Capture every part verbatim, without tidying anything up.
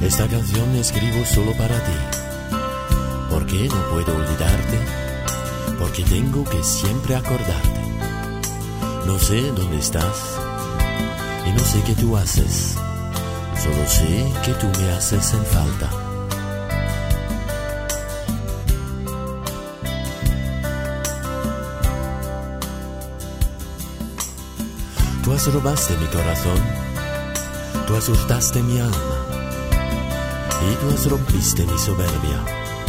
Esta canción escribo solo para ti, porque no puedo olvidarte, porque tengo que siempre acordarte. No sé dónde estás y no sé qué tú haces, solo sé que tú me haces en falta. Tú robaste mi corazón, tú hurtaste mi alma y tú rompiste mi soberbia.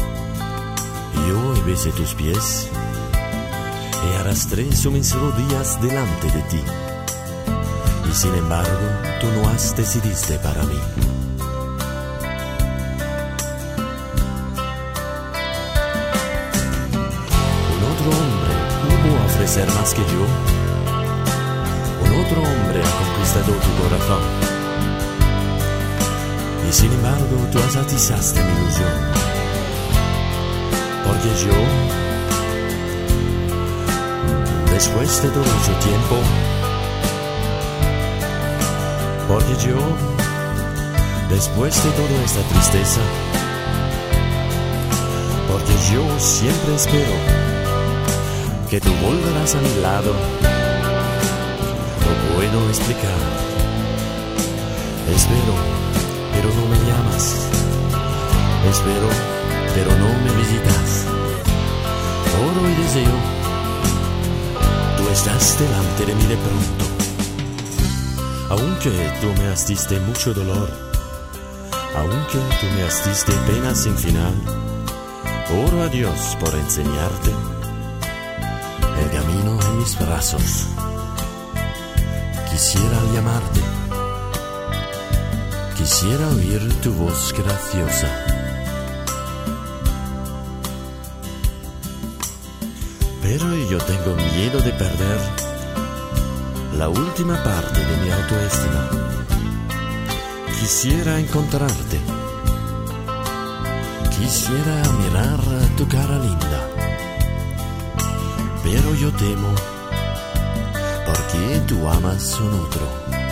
Yo besé tus pies y arrastré sus mis rodillas delante de ti, y sin embargo tú no has decidiste para mí. Un otro hombre hubo a ofrecer más que yo. Otro hombre ha conquistado tu corazón, y sin embargo tú atizaste mi ilusión, porque yo, después de todo ese tiempo, porque yo, después de toda esta tristeza, porque yo siempre espero que tú volverás a mi lado. No puedo explicar. Espero, pero no me llamas. Espero, pero no me visitas. Oro y deseo, tú estás delante de mí de pronto. Aunque tú me diste mucho dolor, aunque tú me diste pena sin final, oro a Dios por enseñarte el camino en mis brazos. Quisiera llamarte, quisiera oír tu voz graciosa. Pero yo tengo miedo de perder la última parte de mi autoestima. Quisiera encontrarte, quisiera mirar tu cara linda, pero yo temo, porque tú amas a un otro.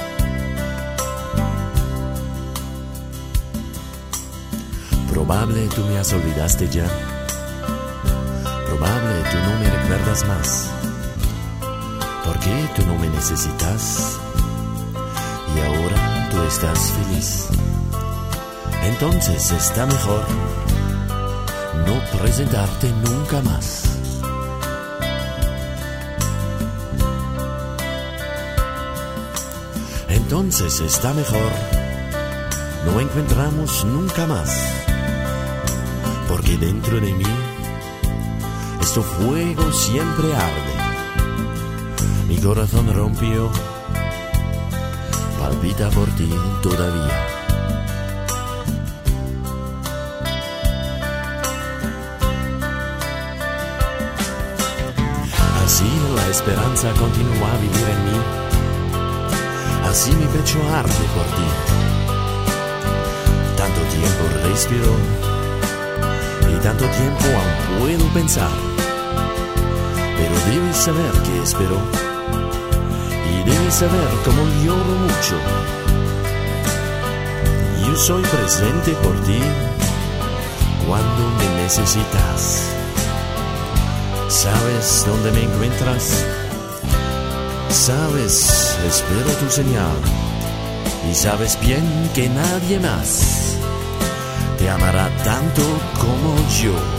Probable tú me has olvidaste ya, probable tú no me recuerdas más, porque tú no me necesitas y ahora tú estás feliz. Entonces está mejor no presentarte nunca más. Entonces está mejor no encontramos nunca más, porque dentro de mí este fuego siempre arde. Mi corazón rompió, palpita por ti todavía. Así la esperanza continúa a vivir en mí. Así mi pecho arde por ti. Tanto tiempo respiro y tanto tiempo aún puedo pensar. Pero debes saber que espero y debes saber cómo lloro mucho. Yo soy presente por ti cuando me necesitas. ¿Sabes dónde me encuentras? Sabes, espero tu señal, y sabes bien que nadie más te amará tanto como yo.